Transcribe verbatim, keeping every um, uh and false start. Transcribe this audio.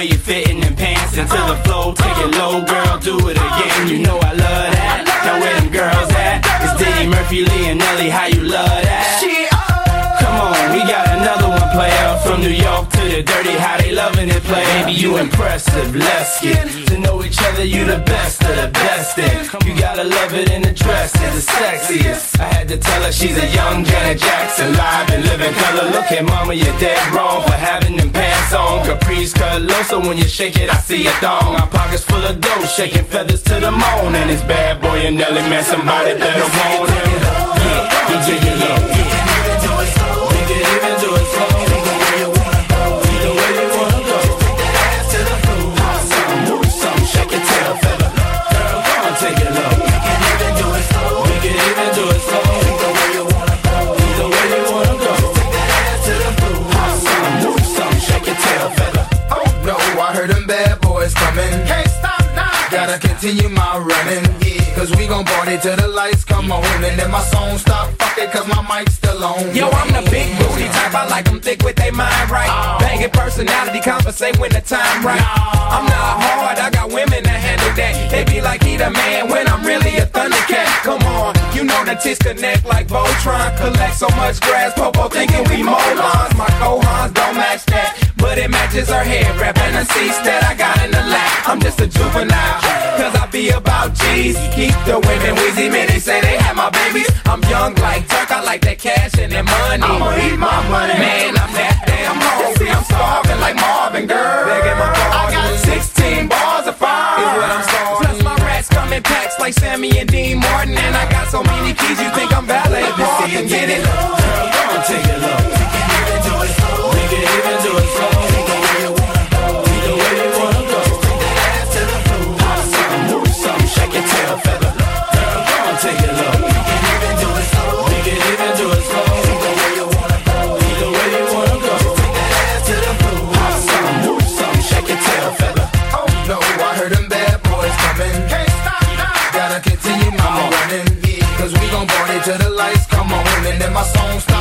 you fitting in pants into the flow. Take it low, girl, do it again. You know I love that. Now where them girls at? It's Diddy, Murphy, Lee, and Nelly. How you love that? Come on, we got another one player from New York to the dirty. How they loving it, play? Baby, you impressive. Let's get to know each other. You the best of the best. And you gotta love it in the dress. It's the sexiest. I had to tell her she's a young Janet Jackson, live and living color. Look at mama, you're dead wrong for having them pants on. Capris cut low, so when you shake it, I see a thong. Our pockets full of dough, shaking feathers to the moon. And it's bad boy and Nelly, man, somebody better want him. Yeah, yeah, yeah, yeah, yeah. Even do it slow, the way you wanna go, the way you wanna go. Take that ass to the floor, hot something, move something, shake your tail feather. Girl, come on, take it low. We can even do it slow, we can even do it slow. The way you wanna go, the way you wanna go. Take that ass to the floor, hot something, move something, shake your tail feather. Oh no, I heard them bad boys coming. Can't stop now, gotta continue my running. Yeah, cause we gon' party till the lights come on, and then my song stop. Cause my mic's still on. Yo, I'm the big booty type. I like them thick with they mind right. Oh. Banging personality, compensate when the time right. No. I'm not hard, I got women that handle that. They be like, he the man when I'm really a thundercat. Come on, you know the tits connect like Voltron. Collect so much grass, Popo thinking we molons. My cohons don't match that, but it matches her hair wrap and the seats that I got in the lap. I'm just a juvenile, cause I be about G's. Keep the women wheezy, man, they say they have my babies. I'm young like Turk, I like that cash and that money. I'ma eat my money. Man, I'm that damn hungry. I'm starving like Marvin, girl. Begging my pardon. I got sixteen bars of fire, is what I'm starting. Plus my rats come in packs like Sammy and Dean Martin. And I got so many keys, you think I'm valet parking. Get it? Girl, come on, take it low. We can even do it slow. We can even do it slow. The way you wanna go, the way you wanna go. Take that ass to the floor, hot something, move something, shake your tail feather. Girl, come on, take it low. We can even do it slow. We can even do it slow. The way you wanna go, the way you wanna go. Take that ass to the floor, hot something, move something, shake your tail feather. Oh no, I heard them bad boys coming. Can't stop now, gotta continue my running. Yeah, cause we gon' party till the lights come on, and then my song starts.